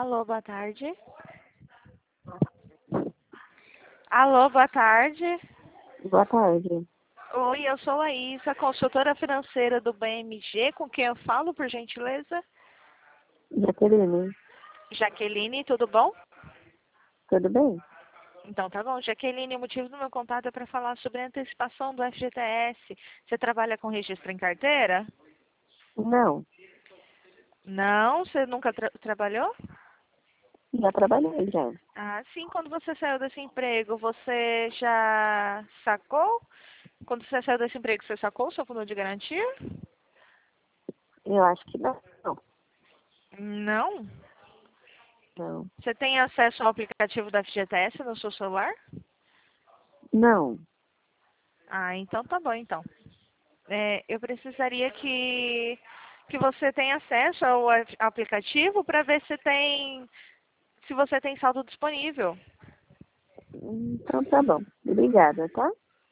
Alô, boa tarde. Alô, boa tarde. Boa tarde. Oi, eu sou a Isa, consultora financeira do BMG, com quem eu falo, por gentileza? Jaqueline, Jaqueline, tudo bom? tudo bem? Então tá bom. Jaqueline, o motivo do meu contato é para falar sobre a antecipação do FGTS. Você trabalha com registro em carteira? Não, Não? Você nunca trabalhou? já trabalhei já. Ah, sim. Quando você saiu desse emprego, você já sacou? Quando você saiu desse emprego, você sacou o seu fundo de garantia? Eu acho que não. Não? Não. Você tem acesso ao aplicativo da FGTS no seu celular? Não. Ah, então tá bom, então. Eu precisaria que você tenha acesso ao aplicativo para ver se você tem saldo disponível. Então tá bom. Obrigada, tá?